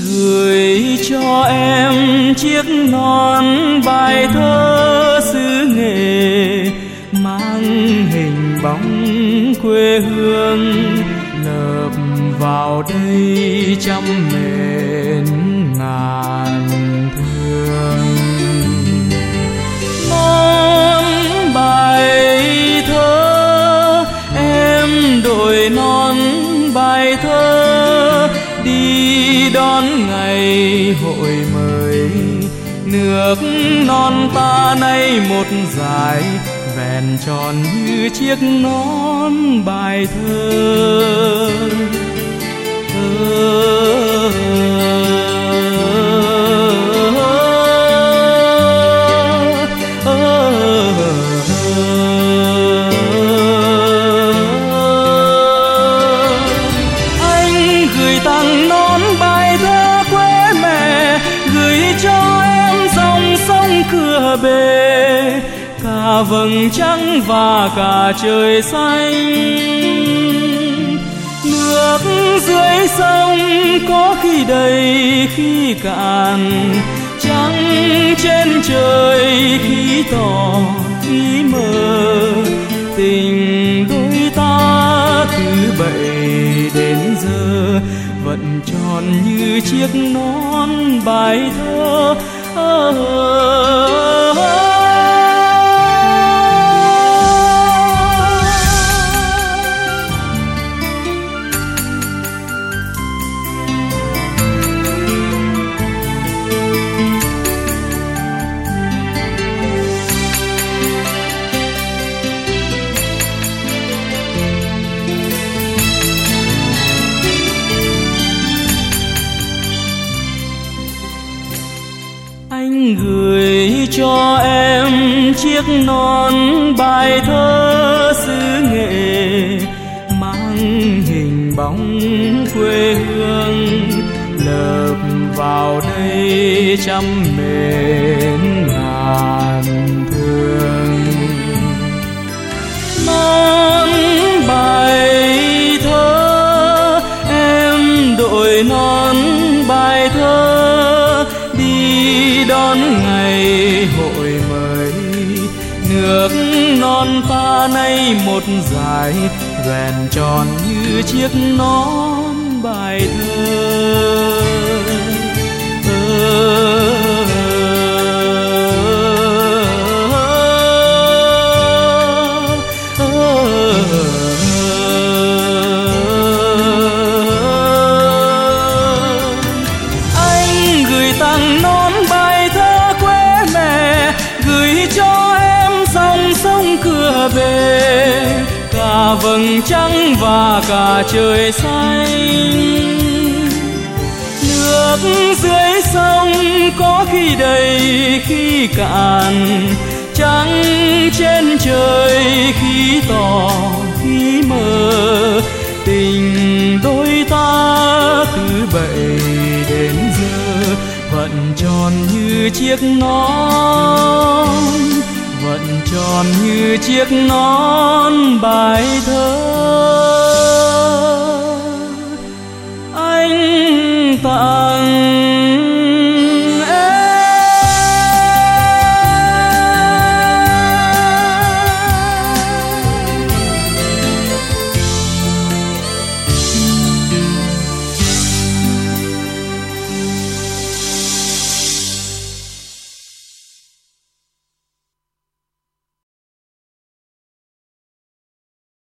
gửi cho em chiếc nón bài thơ xứ nghệ, mang hình bóng quê hương lợp vào đây trăm mến ngàn thương. Nón bài thơ em đội nón bài thơ, đi đón ngày hội mới. Nước non ta nay một dải, vẹn tròn như chiếc nón bài thơ. Anh gửi tặng nón bài thơ quê mẹ, gửi cho em dòng sông Cửa Bể, cả vầng trăng và cả trời xanh. Nước dưới sông có khi đầy khi cạn, trăng trên trời khi tỏ khi mờ. Tình đôi ta từ bậy đến giờ vẫn tròn như chiếc nón bài thơ. Anh gửi cho em chiếc nón bài thơ xứ nghệ, mang hình bóng quê hương lợp vào đây trăm mến ngàn thương. Nón bài thơ em đội nón bài thơ, đi đón ngày hội mới. Nước non ta nay một dải, vẹn tròn như chiếc nón bài thơ. Anh gửi tặng nón bài thơ quê mẹ, gửi cho em dòng sông Cửa Bể, cả vầng trăng và cả trời xanh. Nước dưới sông có khi đầy khi cạn, trăng trên trời khi tỏ khi mờ. Tình đôi ta từ bậy đến giờ vẫn tròn như chiếc nón, vẫn tròn như chiếc nón bài